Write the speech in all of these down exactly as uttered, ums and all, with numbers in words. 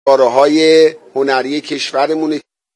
کارهای هنری کشورمون.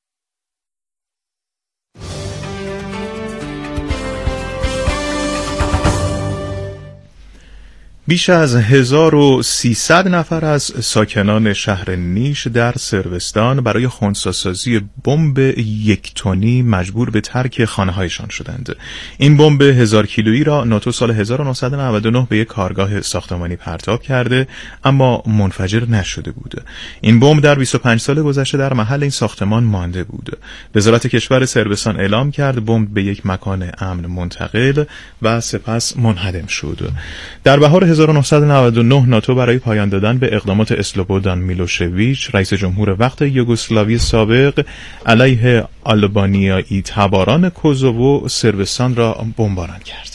بیش از هزار و سیصد نفر از ساکنان شهر نیش در صربستان برای خنثی‌سازی بمب یک تنی مجبور به ترک خانه‌هایشان شدند. این بمب هزار کیلویی را ناتو سال هزار و نهصد و نود و نه به یک کارگاه ساختمانی پرتاب کرده اما منفجر نشده بود. این بمب در بیست و پنج سال گذشته در محل این ساختمان مانده بود. وزارت کشور صربستان اعلام کرد بمب به یک مکان امن منتقل و سپس منهدم شد. در بهار هزار و نهصد و نود و نه ناتو برای پایان دادن به اقدامات اسلوبودان میلوشویچ رئیس جمهور وقت یوگسلاوی سابق علیه آلبانیایی تباران کوزوو صربستان را بمباران کرد.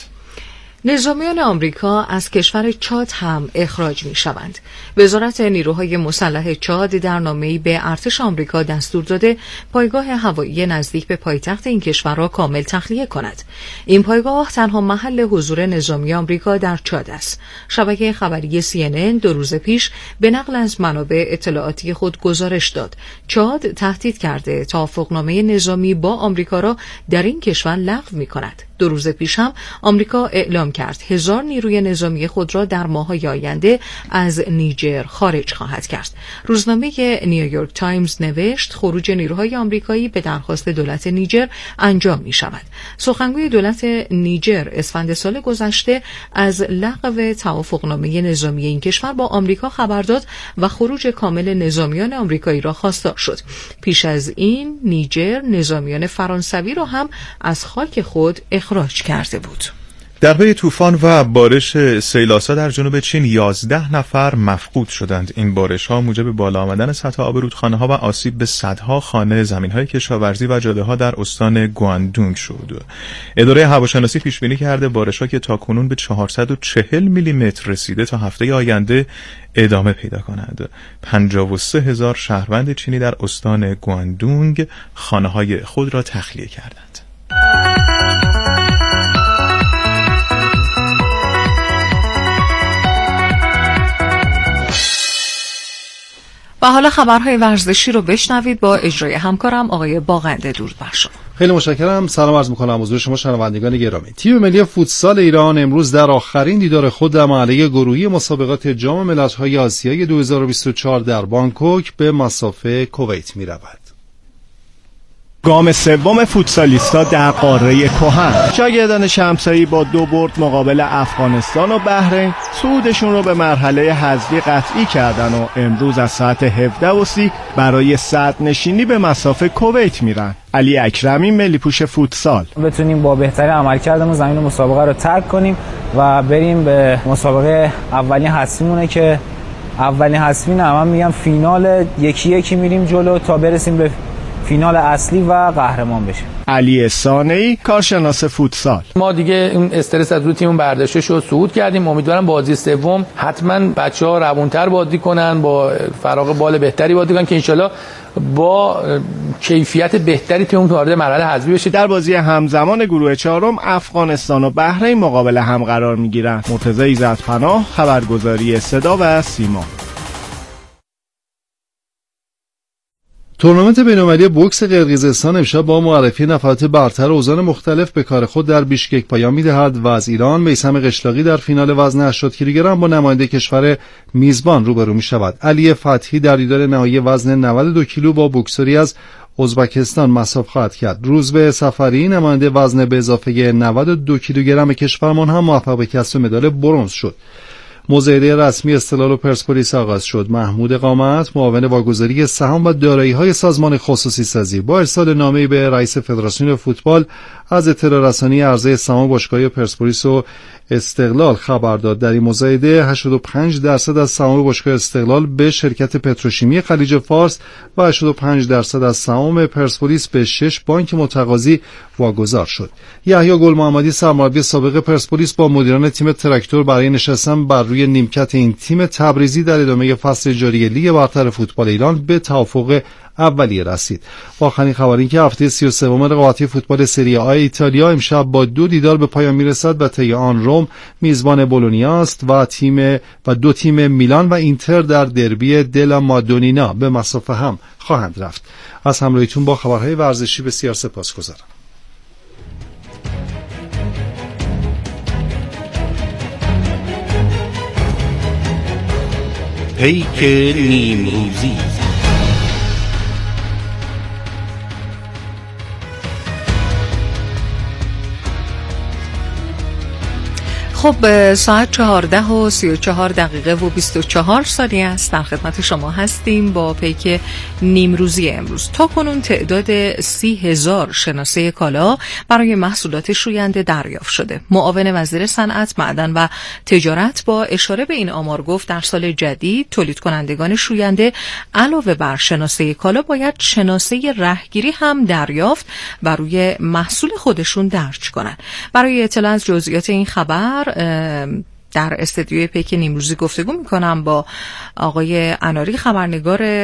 نظامیان آمریکا از کشور چاد هم اخراج می شوند. وزارت نیروهای مسلح چاد در نامه‌ای به ارتش آمریکا دستور داده پایگاه هوایی نزدیک به پایتخت این کشور را کامل تخلیه کند. این پایگاه تنها محل حضور نظامی آمریکا در چاد است. شبکه خبری سی ان ان دو روز پیش به نقل از منابع اطلاعاتی خود گزارش داد چاد تهدید کرده توافقنامه نظامی با آمریکا را در این کشور لغو می کند. دو روز پیش هم آمریکا اعلام کرد هزار نیروی نظامی خود را در ماه‌های آینده از نیجر خارج خواهد کرد. روزنامه نیویورک تایمز نوشت خروج نیروهای آمریکایی به درخواست دولت نیجر انجام می شود. سخنگوی دولت نیجر اسفند سال گذشته از لغو توافقنامه نظامی این کشور با آمریکا خبر داد و خروج کامل نظامیان آمریکایی را خواستار شد. پیش از این نیجر نظامیان فرانسوی را هم از خاک خود اخراج کرده بود. در پی طوفان و بارش سیلاسا در جنوب چین یازده نفر مفقود شدند. این بارش‌ها موجب بالا آمدن سطح آب رودخانه‌ها و آسیب به صدها خانه، زمین‌های کشاورزی و جاده‌ها در استان گواندونگ شد. اداره هواشناسی پیش‌بینی کرده بارش‌ها که تاکنون به چهارصد و چهل میلیمتر رسیده تا هفته آینده ادامه پیدا کند. پنجاه و سه هزار شهروند چینی در استان گواندونگ خانه‌های خود را تخلیه کردند. و حالا خبرهای ورزشی رو بشنوید با اجرای همکارم آقای باغنده. درود بر شما. خیلی متشکرم. سلام عرض می‌کنم حضور شما شنوندگان گرامی. تیم ملی فوتسال ایران امروز در آخرین دیدار خود در مرحله گروهی مسابقات جام ملت‌های آسیای دو هزار و بیست و چهار در بانکوک به مصاف کویت می‌رود. گام سوم فوتسالیستا در قاره کهن. شاگردان شمسایی با دو برد مقابل افغانستان و بحرین صعودشون رو به مرحله حذفی قطعی کردن و امروز از ساعت هفده و سی برای صدر نشینی به مصاف کویت میرن. علی اکرمی، ملی پوش فوتسال. بتونیم با بهترین عملکردمون زمین مسابقه رو ترک کنیم و بریم به مسابقه اولین حذفیمونه که اولین حذفی نه من میگم فینال یکی یکی میریم جلو تا برسیم به فینال اصلی و قهرمان بشه. علی سانه‌ای، کارشناس فوتسال. ما دیگه این استرس از روی تیممون برداشته شد، صعود کردیم. امیدوارم بازی سوم حتما بچه‌ها روونتر بازی کنن، با فراغ بال بهتری بازی کنن که انشالله با کیفیت بهتری تیممون وارد مرحله حذفی بشه. در بازی همزمان گروه چهارم افغانستان و بحرین مقابل هم قرار می‌گیرند. مرتضی ایزدپناه، خبرگزاری صدا و سیما. تورنمنت بین‌المللی بوکس قرقیزستان امشب با معرفی نفرات برتر اوزان مختلف به کار خود در بیشکک پایان می‌دهد و از ایران میثم قشلاقی در فینال وزن هشتاد کیلوگرم با نماینده کشور میزبان روبرو می‌شود. علی فتحی در دیدار نهایی وزن نود و دو کیلو با بوکسوری از ازبکستان مصاف خواهد کرد. روزبه سفری نماینده وزن به اضافه نود و دو کیلوگرم کشورمان هم موفق به کسب مدال برنز شد. مزایده رسمی استقلال و پرسپولیس آغاز شد. محمود قامت معاون واگذاری سهام و دارایی‌های سازمان خصوصی سازی با ارسال نامه‌ای به رئیس فدراسیون فوتبال از اطلاع رسانی عرضه سهام باشگاه‌های پرسپولیس و استقلال خبر داد. در این مزایده هشتاد و پنج درصد از سهام باشگاه استقلال به شرکت پتروشیمی خلیج فارس و هشتاد و پنج درصد از سهام پرسپولیس به شش بانک متقاضی واگذار شد. یحیی گل محمدی سرمربی سابق پرسپولیس با مدیران تیم تراکتور برای نشستن بر روی روی نیمکت این تیم تبریزی در ادامه فصل جاری لیگ برتر فوتبال ایران به توافق اولیه رسید. با آخرین خبر این که هفته سی و سوم رقابتی فوتبال سری آ ایتالیا امشب با دو دیدار به پایان میرسد و طی آن روم میزبان بولونیا است و تیم و دو تیم میلان و اینتر در دربی دلا مادونینا به مصاف هم خواهند رفت. از همراهیتون با خبرهای ورزشی بسیار سپاسگزارم. پیک نیمروزی. خب ساعت چهارده و سی و چهار دقیقه و بیست و چهار ثانیه است. در خدمت شما هستیم با پیک نیمروزی امروز. تا کنون تعداد سی هزار شناسه کالا برای محصولات شوینده دریافت شده. معاون وزیر صنعت، معدن و تجارت با اشاره به این آمار گفت در سال جدید تولید کنندگان شوینده علاوه بر شناسه کالا باید شناسه رهگیری هم دریافت و روی محصول خودشون درج کنند. برای اطلاع از جزئیات این خبر در استودیوی پیک نیمروزی گفتگو میکنم با آقای اناری، خبرنگار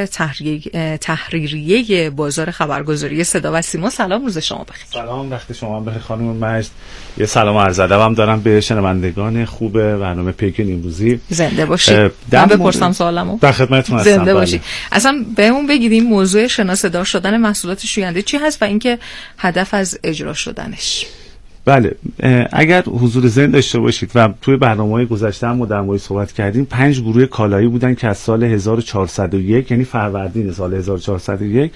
تحریریه بازار خبرگزاری صدا و سیما. سلام، روز شما بخیر. سلام، وقت شما بخیر خانم مجد. یه سلام عرض ادب هم دارم به شنوندگان خوب برنامه پیک نیمروزی. زنده باشید. من بپرسم سوالمو؟ در خدمتتون هستم. زنده باشید. اصلا بهمون بگید این موضوع شناسه‌دار شدن محصولات شوینده چی هست و اینکه هدف از اجرا شدنش. بله، اگر حضور ذهن داشته باشید و توی برنامه‌های گذشته هم در موردش صحبت کردیم، پنج گروه کالایی بودن که از سال هزار و چهارصد و یک یعنی فروردین سال هزار و چهارصد و یک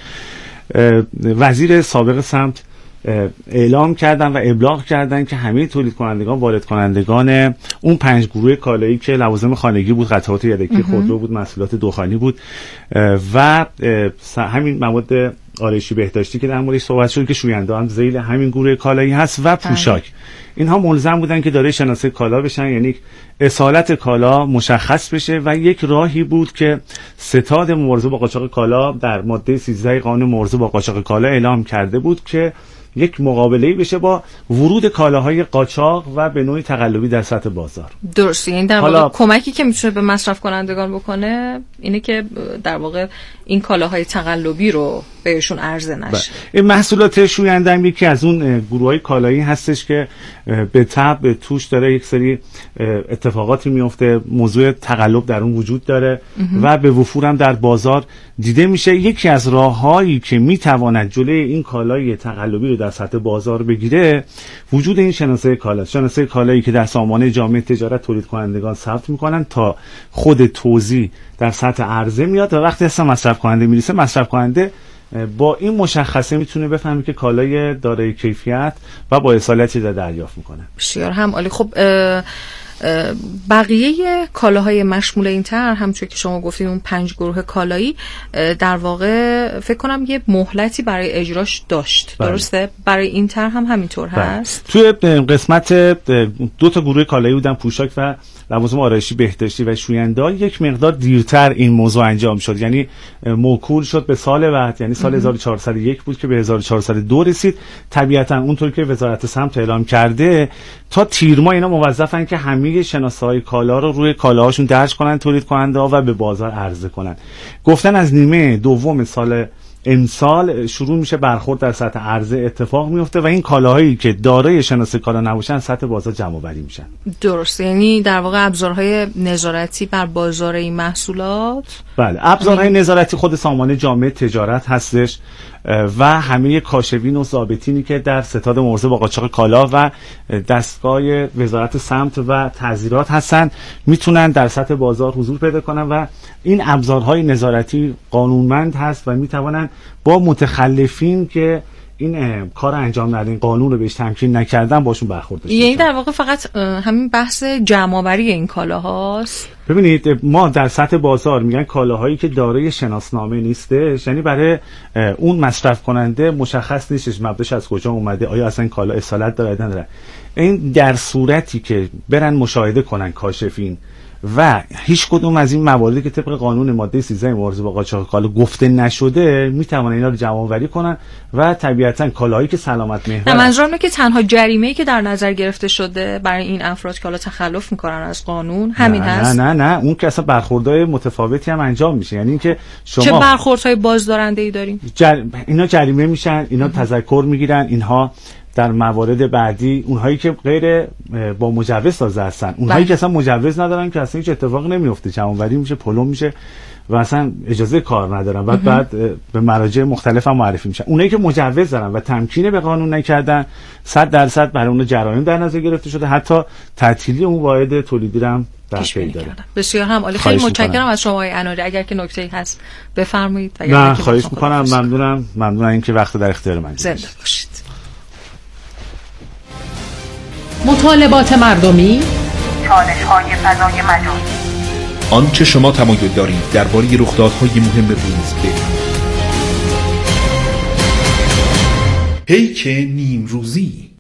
وزیر سابق سمت اعلام کردن و ابلاغ کردن که همه تولید کنندگان، وارد کنندگان اون پنج گروه کالایی که لوازم خانگی بود، قطعات یدکی، خودرو بود، محصولات دخانی بود و همین مواد آرایشی بهداشتی که در موردش صحبت شد که شوینده هم ذیل همین گروه کالایی هست و پوشاک، اینها ملزم بودن که دارای شناسه کالا بشن، یعنی اصالت کالا مشخص بشه و یک راهی بود که ستاد مبارزه با قاچاق کالا در ماده سیزده قانون مبارزه با قاچاق کالا اعلام کرده بود که یک مقابله‌ای بشه با ورود کالاهای قاچاق و به نوعی تقلبی در سطح بازار. درسته، این در واقع کمکی که میتونه به مصرف کنندگان بکنه اینه که در واقع این کالاهای تقلبی رو بهشون عرضه نشه. این محصولات شوینده هم یکی از اون گروه‌های کالایی هستش که به تبع توش داره یک سری اتفاقاتی میفته، موضوع تقلب در اون وجود داره و به وفور هم در بازار دیده میشه. یکی از راههایی که میتواند جلوی این کالای تقلبی رو در سطح بازار بگیره وجود این شناسه کالا، شناسه کالایی که در سامانه جامع تجارت تولید کنندگان ثبت میکنن تا خود توزیع در سطح عرضه میاد و وقتی اصلا مصرف کننده میرسه، مصرف کننده با این مشخصه میتونه بفهمه که کالای دارای کیفیت و با اصالتی رو دریافت میکنه. بسیار هم عالی. خب بقیه کالاهای مشمول این طرح همونطور که شما گفتید اون پنج گروه کالایی در واقع فکر کنم یه مهلتی برای اجراش داشت. بله. درسته؟ برای این طرح هم همینطور بله. هست. توی قسمت دو تا گروه کالایی بودن، پوشاک و لوازم آرایشی بهداشتی و شوینده، یک مقدار دیرتر این موضوع انجام شد، یعنی موکول شد به سال بعد، یعنی سال هزار و چهارصد و یک بود که به هزار و چهارصد و دو رسید. طبیعتا اونطور که وزارت سمت اعلام کرده تا تیر ماه اینا موظفن که همه شناسه‌های کالا رو روی کالاهاشون درج کنن، تولید کننده ها و به بازار عرضه کنن. گفتن از نیمه دوم سال امسال شروع میشه برخورد در سطح عرضه اتفاق میفته و این کالاهایی که دارای شناسه کالا نباشن سطح بازار جمع آوری میشن. درست، یعنی در واقع ابزارهای نظارتی بر بازار این محصولات. بله، ابزارهای نظارتی خود سامانه جامع تجارت هستش و همه کاشفین و ضابطینی که در ستاد مبارزه با قاچاق کالا و دستگاه وزارت سمت و تعزیرات هستن میتونن در سطح بازار حضور پیدا کنن و این ابزارهای نظارتی قانونمند هست و میتوانن با متخلفین که این کار انجام ندن، قانون رو بهش تمکین نکردن، باشون برخورد بشه. یعنی در واقع فقط همین بحث جمع‌آوری این کالاهاست. ببینید ما در سطح بازار میگن کالاهایی که دارای شناسنامه نیستش، یعنی برای اون مصرف کننده مشخص نیستش مبداش از کجا اومده، آیا اصلا کالا اصالت داره یا نداره. این در صورتی که برن مشاهده کنن کاشفین و هیچ کدوم از این مواردی که طبق قانون ماده سیزده مبارزه با قاچاق کالا گفته نشده میتونن اینا رو جمع آوری کنن و طبیعتا کالاهایی که سلامت محور. منظورم اینه که تنها جریمه‌ای که در نظر گرفته شده برای این افراد که حالا تخلف میکنن از قانون همین نه هست. نه نه نه اون که اصلا برخوردهای متفاوتی هم انجام میشه. یعنی اینکه شما چه برخوردهای بازدارنده‌ای داریم؟ جر... اینا جریمه میشن، اینا تذکر میگیرن، اینها در موارد بعدی اونهایی که غیر با مجوز تازه هستن، اونهایی که اصلا مجوز ندارن که اصلا هیچ اتفاقی نمیفته، جمع‌آوری میشه، پلم میشه و اصلا اجازه کار ندارن، بعد بعد به مراجع مختلف هم معرفی میشن. اونایی که مجوز دارن و تمکین به قانون نکردن صد درصد برای اون جرایم در نظر گرفته شده، حتی تعطیلی اون واحد تولیدی هم در پی داره. بسیار هم عالی. خیلی متشکرم از شما آقای اناری. اگر که نکته‌ای هست بفرمایید. نه خواهش میکنم. ممنونم. ممنونم اینکه وقت در اختیار من زنده باشید. مطالبات مردمی، چالش‌های فضای مجازی، آنچه شما تمایل دارید درباره رخدادهای مهم روز بدانید. پیک نیمروزی.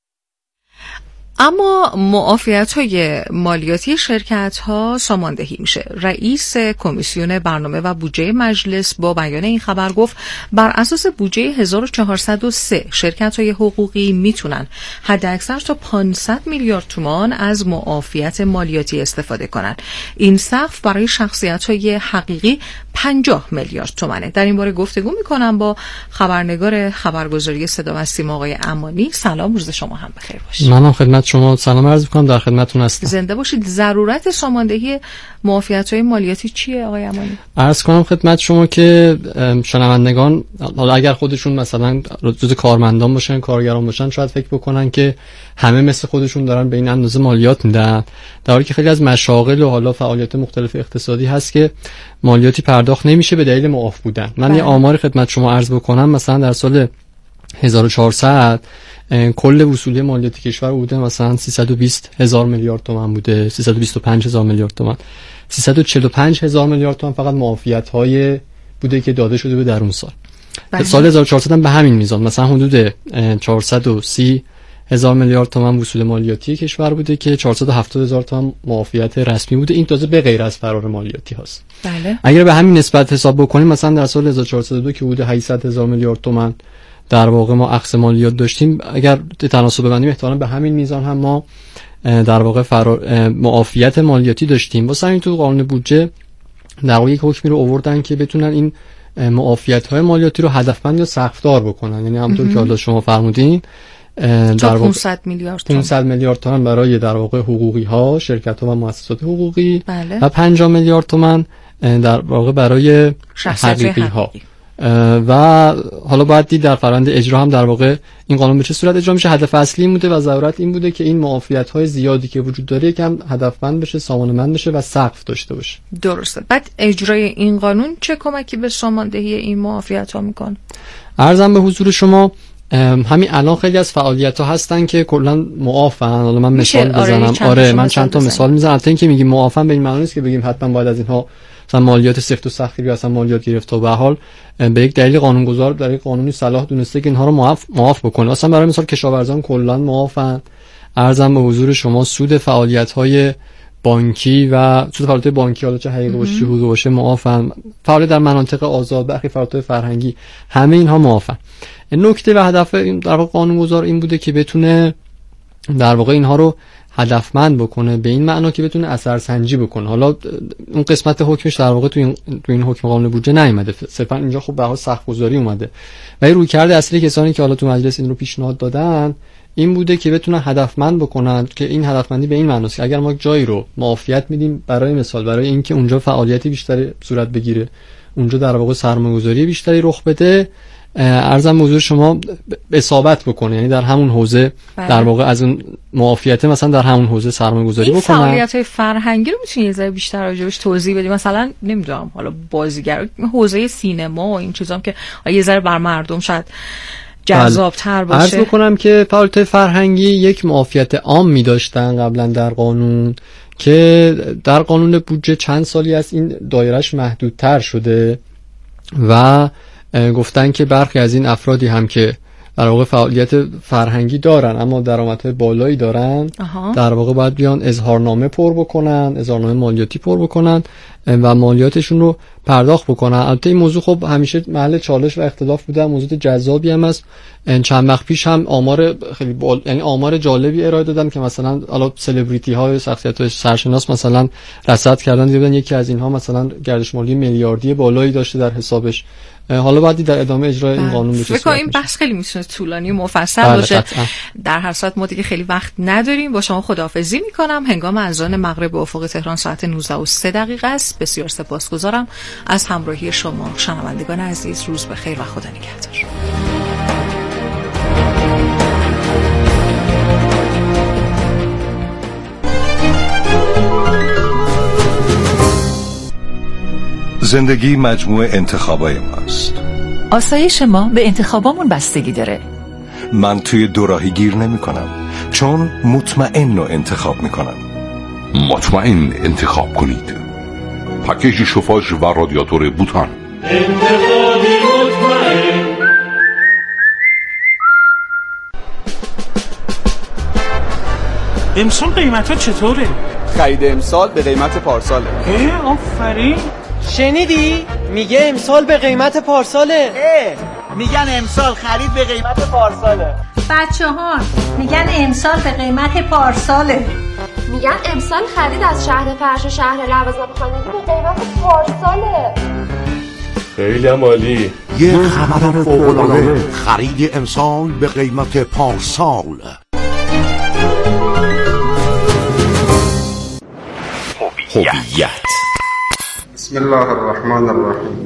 اما معافیت‌های مالیاتی شرکت‌ها ساماندهی میشه. رئیس کمیسیون برنامه و بودجه مجلس با بیان این خبر گفت بر اساس بودجه هزار و چهارصد و سه شرکت‌های حقوقی میتونن حداکثر تا پانصد میلیارد تومان از معافیت مالیاتی استفاده کنن. این سقف برای شخصیت‌های حقیقی پنجاه میلیارد تومانه. در این باره گفتگو میکنم با خبرنگار خبرگزاری صدا و سیما آقای امانی. سلام، روز شما هم بخیر باشه. منم خدمت شما سلام عرض می‌کنم، در خدمتتون هستم. زنده باشید. ضرورت ساماندهی معافیت‌های مالیاتی چیه آقای امانی؟ عرض کنم خدمت شما که شنوندگان حالا اگر خودشون مثلا جز کارمندان باشن، کارگران باشن، شاید فکر بکنن که همه مثل خودشون دارن به این اندازه مالیات میدن، در حالی که خیلی از مشاغل و حالا فعالیت مختلف اقتصادی هست که مالیاتی پرداخت نمیشه به دلیل معاف بودن. من بله. یه آمار خدمت شما عرض بکنم. مثلا در سال هزار و چهارصد کل وصولی مالیاتی کشور بوده مثلا سیصد و بیست هزار میلیارد تومان بوده، سیصد و بیست و پنج هزار میلیارد تومان. سیصد و چهل و پنج هزار میلیارد تومان فقط معافیت‌های بوده که داده شده به در اون سال. بله. سال هزار و چهارصد هم به همین میزان مثلا حدود چهارصد و سی هزار میلیارد تومان وصول مالیاتی کشور بوده که چهارصد و هفتاد هزار تومان معافیت رسمی بوده. این تازه به غیر از فرار مالیاتی هست. بله. اگر به همین نسبت حساب بکنیم مثلا در سال هزار و چهارصد و دو که بوده هشتصد هزار میلیارد تومان در واقع ما اخذ مالیات داشتیم، اگر تناسب ببندیم احتمالاً به همین میزان هم ما در واقع فرار معافیت مالیاتی داشتیم. واسه همین تو قانون بودجه در واقع یک حکمی رو آوردن که بتونن این معافیت‌های مالیاتی رو هدفمند یا سقف‌دار بکنن. یعنی همونطور که حالا شما فرمودین در واقع پانصد میلیارد تومان پانصد میلیارد تومان برای در واقع حقوقی‌ها، شرکت‌ها و مؤسسات حقوقی. بله. و پنجاه میلیارد تومان در واقع برای حقیقی‌ها. و حالا باید دید در فرآیند اجرا هم در واقع این قانون به چه صورت اجرا میشه. هدف اصلی این بوده و ضرورت این بوده که این معافیت‌های زیادی که وجود داره یکم هدفمند بشه، سامانه‌مند بشه و سقف داشته باشه. درسته. بعد اجرای این قانون چه کمکی به ساماندهی این معافیت‌ها میکنه؟ عرضم به حضور شما همین الان خیلی از فعالیت‌ها هستن که کلا معافن. حالا من مثال بزنم. آره, آره من چند تا مثال میزنم. البته اینکه میگیم معافن به این معنی نیست که بگیم حتما باید از اینها مثلا مالیات سفت و سختی یا اصلا مالیات گرفت و به حال به یک دلیل قانونگذار در یک قانونی صلاح دونسته که اینها رو معاف معاف بکنه. اصلا برای مثال کشاورزان کلا معافن. ارزم به حضور شما سود فعالیت‌های بانکی و سود فعالیت بانکی حالا چه حقیقی باشه چه حقوقی باشه معافن. فعالیت در مناطق آزاد، برخی فعالیت‌های فرهنگی، همه اینها معافن. نکته و هدف این در واقع قانونگذار این بوده که بتونه در واقع اینها رو هدفمند بکنه، به این معنا که بتونه اثرسنجی بکنه. حالا اون قسمت حکمش در واقع تو این تو این حکم قانون بودجه نیومده، صرفا اینجا خب به حال سخت‌گذاری اومده. و این رویکرد اصلی کسانی که حالا تو مجلس این رو پیشنهاد دادن این بوده که بتونن هدفمند بکنن، که این هدفمندی به این معناست که اگر ما جایی رو معافیت میدیم برای مثال برای اینکه اونجا فعالیتی بیشتری صورت بگیره، اونجا در واقع سرمایه‌گذاری بیشتری رخ بده، ارزم حضور شما اصابت بکنه، یعنی در همون حوزه بله. در واقع از اون معافیت مثلا در همون حوزه سرمایه گذاری بکنه. این فعالیت‌های فرهنگی رو میتونی یه ذره بیشتر راجعش توضیح بدی؟ مثلا نمیدونم حالا بازیگر حوزه سینما و این چیزام که یه ذره بر مردم شاید جذاب‌تر باشه. عرض بکنم که فعالیت‌های فرهنگی یک معافیت عام می‌داشتن قبلا در قانون که در قانون بودجه چند سالی است این دایرهش محدودتر شده و گفتن که برخی از این افرادی هم که در واقع فعالیت فرهنگی دارن اما درآمدهای بالایی دارن آها. در واقع باید بیان اظهارنامه پر بکنن، اظهارنامه مالیاتی پر بکنن و مالیاتشون رو پرداخت بکنن. البته این موضوع خب همیشه محل چالش و اختلاف بوده، موضوع جذابی هم است. چند وقت پیش هم آمار خیلی بال... یعنی آمار جالبی ارائه دادن که مثلا حالا سلبریتی ها و شخصیت های سرشناس مثلا رصد کردن، دیدن یکی از اینها مثلا گردش مالی میلیاردی بالایی داشته در حسابش. حالا بعدی در ادامه اجرای این قانون بشه. فکر کنم این بحث خیلی میتونه طولانی و مفصل باشه. قطعا. در هر صورت ما دیگه خیلی وقت نداریم. با شما خداحافظی میکنم. هنگام اذان مغرب به افق تهران ساعت نوزده و سه دقیقه است. بسیار سپاسگزارم از همراهی شما شنوندگان عزیز. روز بخیر و خدا نگهدار. زندگی مجموعه انتخابای ماست. آسایش ما به انتخابامون بستگی داره. من توی دوراهی گیر نمی کنم چون مطمئن رو انتخاب می کنم. مطمئن انتخاب کنید. پکیج شوفاژ و رادیاتور بوتان. انتخابی مطمئن. امسال قیمت ها چطوره؟ خرید امسال به قیمت پارساله. اه آفرین. شنیدی؟ میگه امسال به قیمت پارساله. اه میگن امسال خرید به قیمت پارساله. بچه ها میگن امسال به قیمت پارساله. میگن امسال خرید از شهر فرش و شهر لوازم خانگی به قیمت پارساله. خیلی عالی. یه خبر فوق‌العاده، خرید امسال به قیمت پارسال. هویت. بسم الله الرحمن الرحیم.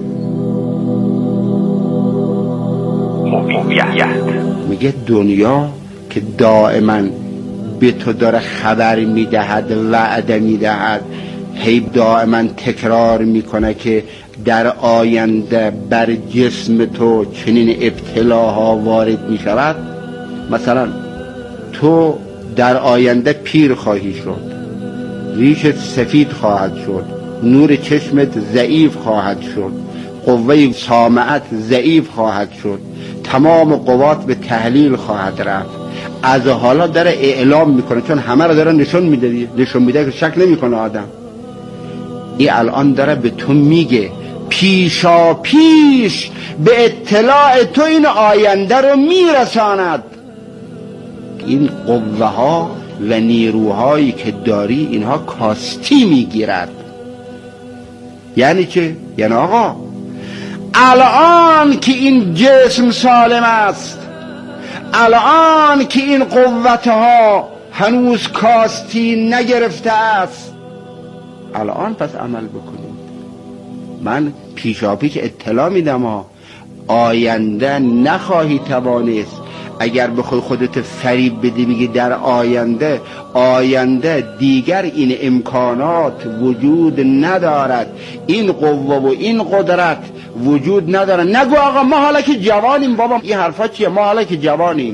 هویت. میگه دنیا که دائما به تو داره خبر میدهد، وعده میدهد، هی دائما تکرار میکنه که در آینده بر جسم تو چنین ابتلاها وارد میشود. مثلا تو در آینده پیر خواهی شد، ریشت سفید خواهد شد، نور چشمت ضعیف خواهد شد، قوه سامعت ضعیف خواهد شد، تمام قوات به تحلیل خواهد رفت. از حالا داره اعلام میکنه، چون همه رو داره نشون میده، نشون میده که شک نمیکنه آدم. این الان داره به تو میگه پیشا پیش به اطلاع تو این آینده رو میرساند. این قوه ها و نیروهایی که داری اینها کاستی میگیرد. یعنی چه؟ یعنی آقا الان که این جسم سالم است، الان که این قوتها هنوز کاستی نگرفته است، الان پس عمل بکنید. من پیشا پیش اطلاع میدم ها، آینده نخواهی توانست. اگر بخوای خودت فریب بدی میگی در آینده، آینده دیگر این امکانات وجود ندارد، این قوه و این قدرت وجود ندارد. نگو آقا ما حالا که جوانیم، بابا این حرفا چیه؟ ما حالا که جوانیم.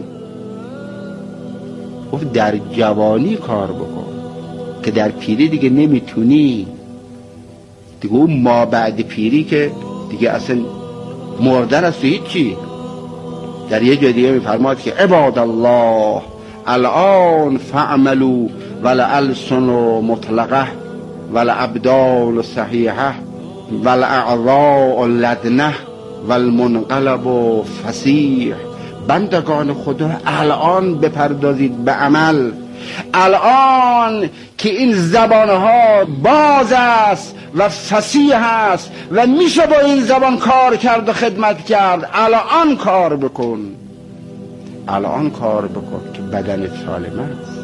گفت در جوانی کار بکن که در پیری دیگه نمیتونی. دیگه اون ما بعد پیری که دیگه اصلا مردن است و هیچی. در یه جای دیگه میفرماد که عباد الله الان فعملوا ولالسن مطلقه ولابدال صحیحه والاعضاء لدنه والمنقلب فسیح. بندگان خدا الان بپردازید به عمل. الان که این زبانها باز است و فصیح است و میشه با این زبان کار کرد و خدمت کرد، الان کار بکن، الان کار بکن که بدنت سالم است،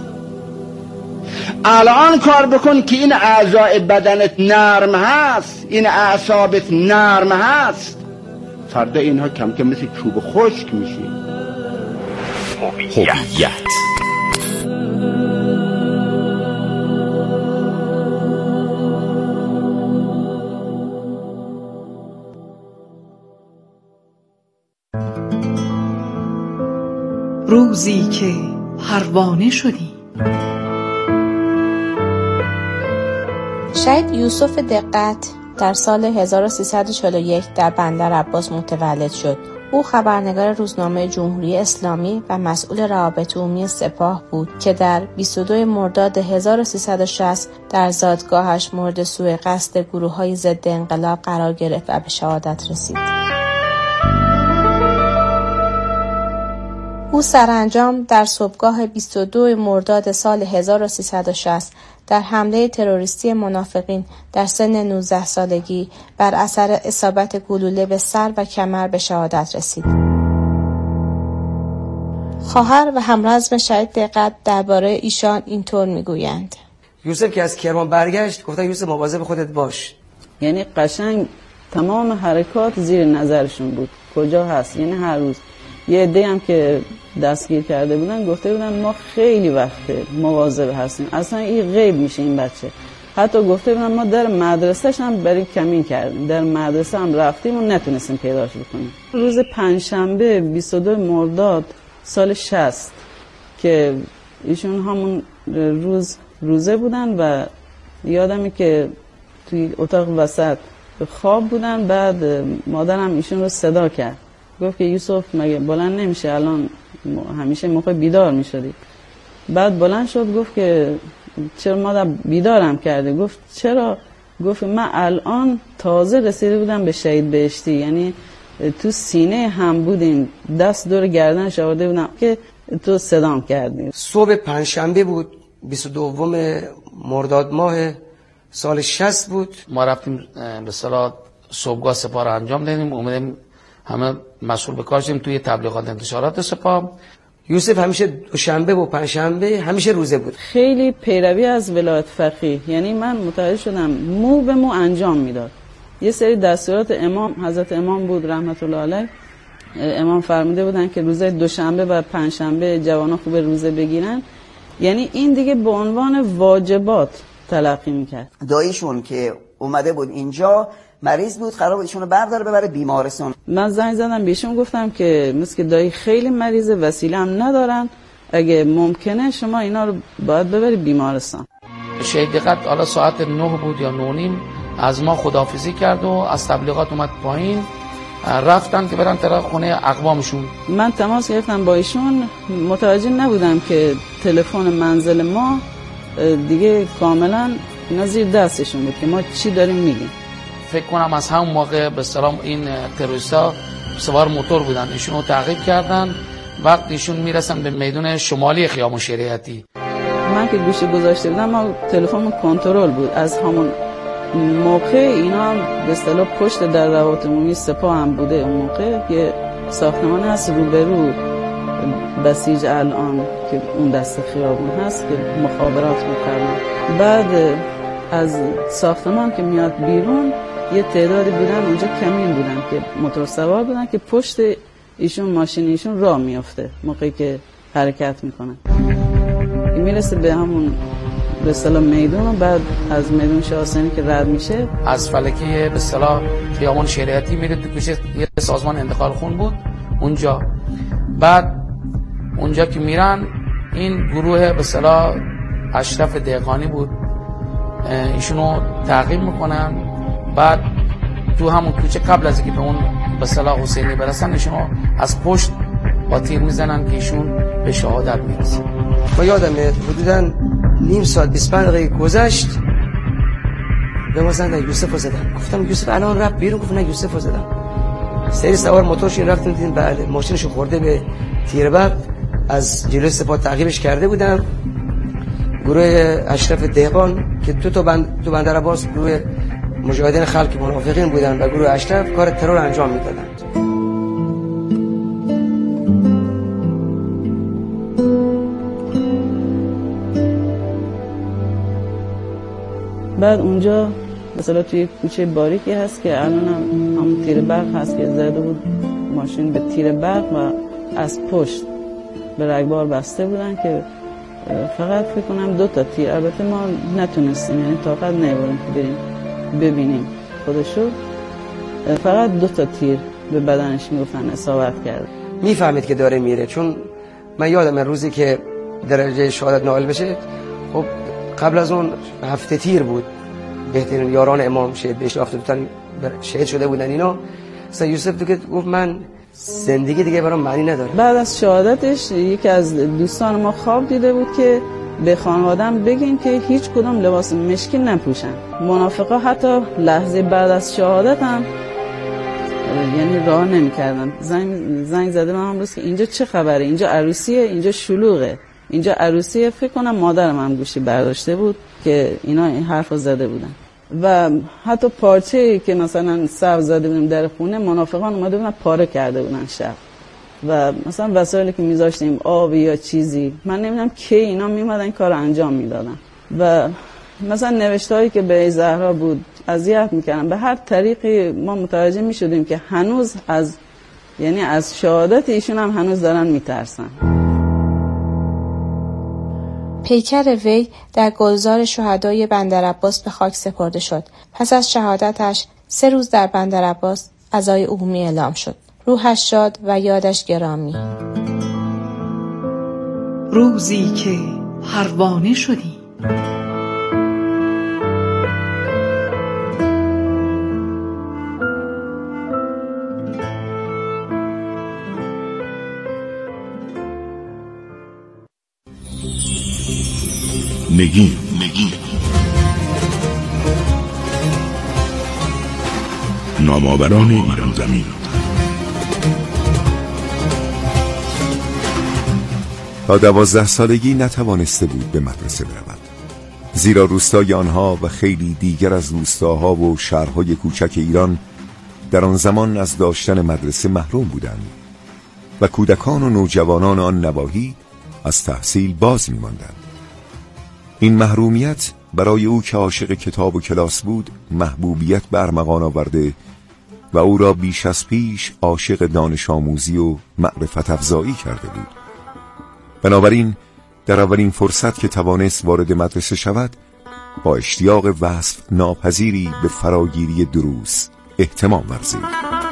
الان کار بکن که این اعضای بدنت نرم هست، این اعصابت نرم هست. فردا اینها کم کم مثل چوب خشک میشین. هویت. روزی که پروانه شدی. شهید یوسف دقت در سال هزار و سیصد و چهل و یک در بندر عباس متولد شد. او خبرنگار روزنامه جمهوری اسلامی و مسئول روابط عمومی سپاه بود که در بیست و دوم مرداد هزار و سیصد و شصت در زادگاهش مورد سوء قصد گروه‌های ضد انقلاب قرار گرفت و به شهادت رسید. او سرانجام در صبحگاه بیست و دوم مرداد سال هزار و سیصد و شصت در حمله تروریستی منافقین در سن نوزده سالگی بر اثر اصابت گلوله به سر و کمر به شهادت رسید. خواهر و همرزم شهید دقت درباره ایشان اینطور میگویند: یوسف که از کرمان برگشت گفتن یوسف مواظب خودت باش. یعنی قشنگ تمام حرکات زیر نظرشون بود، کجا هست. یعنی هر روز یه عده هم که دستگیر کرده بودن گفته بودن ما خیلی وقته مواظب هستیم، اصلا این غیب میشه این بچه. حتی گفته بودن ما در مدرسه‌ش هم برای کمین کردیم، در مدرسه هم رفتیم و نتونستیم پیداش بکنیم. روز پنجشنبه بیست و دوم مرداد سال شصت که ایشون همون روز روزه بودن و یادمه که توی اتاق وسط خواب بودن، بعد مادرم ایشون رو صدا کرد، گفت که یوسف مگه بلند نمیشه؟ الان همیشه موقع بیدار میشدی. بعد بلند شد گفت که چرا مادر بیدارم کرده؟ گفت چرا؟ گفت من الان تازه رسیده بودم به شهید بهشتی، یعنی تو سینه هم بودین، دست دور گردنش آورده بودم که تو صدام کردی. صبح پنجشنبه بود، بیست و دوم مرداد ماه سال شصت بود. ما رفتیم به اصطلاح صبحگاه سپاه رو انجام دادیم، اومدیم همه مسئول به کار شدیم توی تبلیغات انتشارات سپاه. یوسف همیشه دوشنبه و پنجشنبه همیشه روزه بود. خیلی پیروی از ولایت فقیه، یعنی من متوجه شدم مو به مو انجام میداد. یه سری دستورات امام حضرت امام بود رحمت الله علیه، امام فرموده بودن که روزه دوشنبه و پنجشنبه جوانا خوب روزه بگیرن، یعنی این دیگه به عنوان واجبات تلقی میکرد. داییشون که اومده بود اینجا مریض بود، قرار بود ایشونو برداره ببره بیمارستان. من زنگ زدم بهشون گفتم که مثل که دایی خیلی مریضه، وسیله هم ندارن، اگه ممکنه شما اینا رو باید ببری بیمارستان. شهید دقت حالا ساعت نه بود یا نه نیم از ما خداحافظی کرد و از تبلیغات اومد پایین، رفتن که برن طرف خونه اقوامشون. من تماس گرفتم با ایشون، متوجه نبودم که تلفن منزل ما دیگه کاملا اینا زیر دستشون بود که ما چی داریم میگیم. فکر کنم از همون موقع به اصطلاح این تروریستا سوار موتور بودن، ایشون رو تعقیب کردن. وقتی ایشون میرسن به میدون شمالی خیابان شریعتی، من که گوشه گذاشته بودم، ما تلفن کنترل بود. از همون موقع اینا به اصطلاح پشت در روابط عمومی سپاه هم بوده. اون موقع یه ساختمان هست روبرو بسیج الان که اون دست خیابون هست که مخابرات می‌کردن. بعد از ساختمان که میاد بیرون یه تعدادی بودن اونجا کمین بودن که موتور سوار بودن که پشت ایشون ماشین ایشون راه میافته موقعی که حرکت میکنن. میرسه به همون به اصطلاح میدون و بعد از میدون شاه حسینی که رد میشه از فلکی به اصطلاح خیابان شریعتی میره تو کوچه یه سازمان انتقال خون بود اونجا. بعد اونجا که میرن این گروه به اصطلاح اشرف دهقانی بود، ایشونو تعقیب میکنن. بعد تو همون کوچه قبل از اینکه به اون به اصطلاح حسینی برسن ایشونو از پشت با تیر میزنن که ایشون به شهادت میرسه. ما یادمه حدوداً نیم ساعت بیست و پنج دقیقه گذشت به ما زدن یوسف رو زدن. گفتم یوسف الان رفت بیرون؟ گفت نه یوسف رو زدن. سری سوار موتورشون رفتن دیدن بله ماشینشو خورده به تیر برق، از جلوی سپاه تعقیبش کرده بودن. گروه اشرف دهقان که تو تو بند تو بندر عباس گروه مجاهدین خلق منافقین بودن و گروه اشرف کار ترور انجام میدادن. بعد اونجا مثلا توی کوچه باریکی هست که الان هم, هم تیر برق هست که زده بود ماشین به تیر برق و از پشت به رگبار بسته بودن که فقط فکر کنم دو تا تیر. البته ما نتونستیم، یعنی طاقت نیاوردیم که بریم ببینیم خودشو، فقط دو تا تیر به بدنش میگفتن اصابت کرد. میفهمید که داره میره، چون من یادم روزی که درجه شهادت نائل بشه، خب قبل از اون هفته تیر بود، بهترین یاران امام شهید بهش رفته بودن، شهید شده بودن اینا. مثلا یوسف تو که گفت من زندگی دیگه برام معنی نداره. بعد از شهادتش یکی از دوستان ما خواب دیده بود که به خانواده‌ام بگین که هیچ کدوم لباس مشکی نپوشن. منافقا حتی لحظه بعد از شهادتم یعنی راه نمی‌کردن. زنگ زنگ زده من امروز که اینجا چه خبره؟ اینجا عروسیه، اینجا شلوغه. اینجا عروسیه. فکر کنم مادرم هم گوشی برداشته بود که اینا این حرفو زده بودن. و حتی پارچه‌ای که مثلا سبز زده بودیم در خونه، منافقان اومده بودن پاره کرده بودن شب. و مثلا وسایلی که میذاشتیم آب یا چیزی، من نمیدونم کی اینا میمدن این کارو انجام میدادن. و مثلا نوشتهایی که به زهرا بود اذیت میکردن. به هر طریقی ما متوجه میشدیم که هنوز از یعنی از شهادت ایشون هم هنوز دارن میترسن. پیکر وی در گلزار شهدای بندرعباس به خاک سپرده شد. پس از شهادتش سه روز در بندرعباس عزای عمومی اعلام شد. روحش شاد و یادش گرامی. روزی که پروانه شدی. نگین نگین نامآوران ایران زمین. تا دوازده سالگی نتوانسته بود به مدرسه برود، زیرا روستای آنها و خیلی دیگر از روستاها و شهرهای کوچک ایران در آن زمان از داشتن مدرسه محروم بودند و کودکان و نوجوانان آن نواحی از تحصیل باز می‌ماندند. این محرومیت برای او که عاشق کتاب و کلاس بود محبوبیت به ارمغان آورده و او را بیش از پیش عاشق دانش آموزی و معرفت افزایی کرده بود. بنابراین در اولین فرصت که توانست وارد مدرسه شود، با اشتیاق وصف ناپذیری به فراگیری دروس اهتمام ورزید.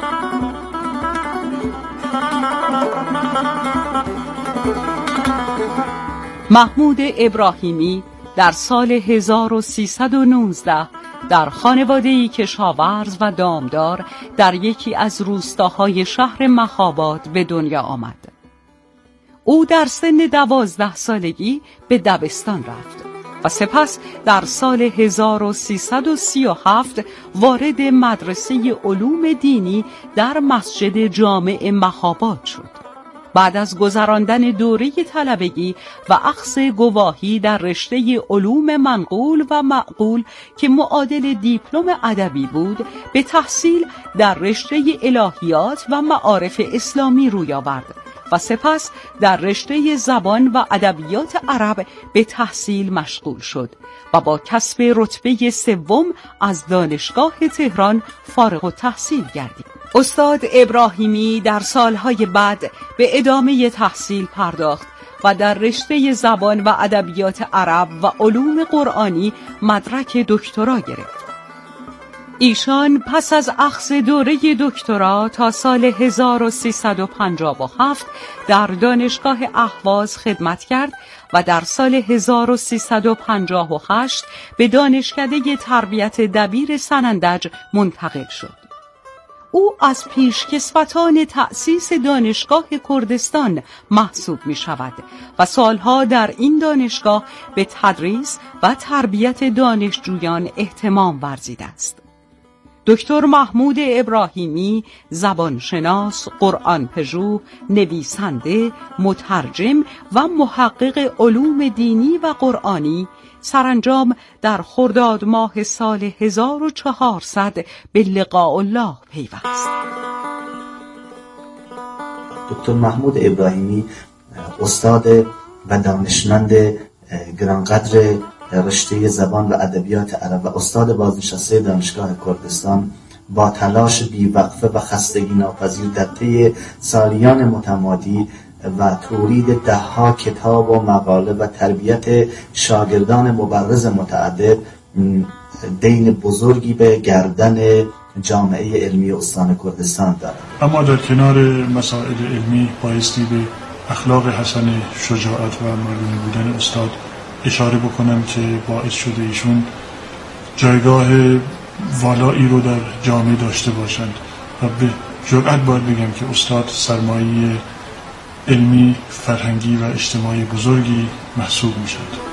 محمود ابراهیمی در سال هزار و سیصد و نوزده در خانواده‌ای کشاورز و دامدار در یکی از روستاهای شهر مخابات به دنیا آمد. او در سن دوازده سالگی به دبستان رفت و سپس در سال هزار و سیصد و سی و هفت وارد مدرسه علوم دینی در مسجد جامع مخابات شد. بعد از گذراندن دوره طلبگی و اخذ گواهی در رشته علوم منقول و معقول که معادل دیپلم ادبی بود، به تحصیل در رشته الهیات و معارف اسلامی روی آورد و سپس در رشته زبان و ادبیات عرب به تحصیل مشغول شد و با کسب رتبه سوم از دانشگاه تهران فارغ التحصیل گردید. استاد ابراهیمی در سالهای بعد به ادامه تحصیل پرداخت و در رشته زبان و ادبیات عرب و علوم قرآنی مدرک دکترا گرفت. ایشان پس از اخذ دوره دکترا تا سال هزار و سیصد و پنجاه و هفت در دانشگاه اهواز خدمت کرد و در سال هزار و سیصد و پنجاه و هشت به دانشکده تربیت دبیر سنندج منتقل شد. او از پیشکسوتان تأسیس دانشگاه کردستان محسوب می شود و سالها در این دانشگاه به تدریس و تربیت دانشجویان اهتمام ورزیده است. دکتر محمود ابراهیمی زبانشناس، قرآن پژوه، نویسنده، مترجم و محقق علوم دینی و قرآنی، سرانجام در خرداد ماه سال هزار و چهارصد به لقاء الله پیوست. دکتر محمود ابراهیمی استاد و دانشمند گرانقدر رشته زبان و ادبیات عرب و استاد بازنشسته دانشگاه کردستان با تلاش بیوقفه و خستگی ناپذیر در طی سالیان متمادی و تولید دهها کتاب و مقاله و تربیت شاگردان مبرز متعدد دین بزرگی به گردن جامعه علمی استان کردستان دارد. اما در کنار مسائل علمی بایستی به اخلاق حسن، شجاعت و مردمی بودن استاد اشاره بکنم که باعث شده ایشون جایگاه والایی رو در جامعه داشته باشند و به جرأت باید بگم که استاد سرمایه علمی، فرهنگی و اجتماعی بزرگی محسوب می شد.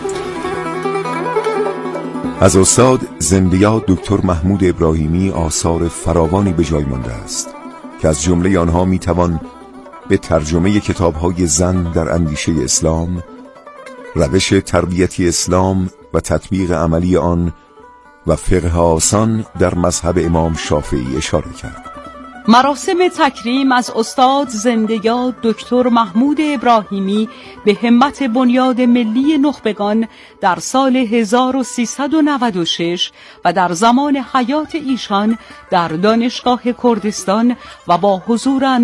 از استاد زنده‌یاد دکتر محمود ابراهیمی آثار فراوانی به جای مانده است که از جمله آنها می توان به ترجمه کتاب‌های زن در اندیشه اسلام، روش تربیتی اسلام و تطبیق عملی آن و فقه آسان در مذهب امام شافعی اشاره کرد. مراسم تکریم از استاد زنده‌یاد دکتر محمود ابراهیمی به همت بنیاد ملی نخبگان در سال هزار و سیصد و نود و شش و در زمان حیات ایشان در دانشگاه کردستان و با حضور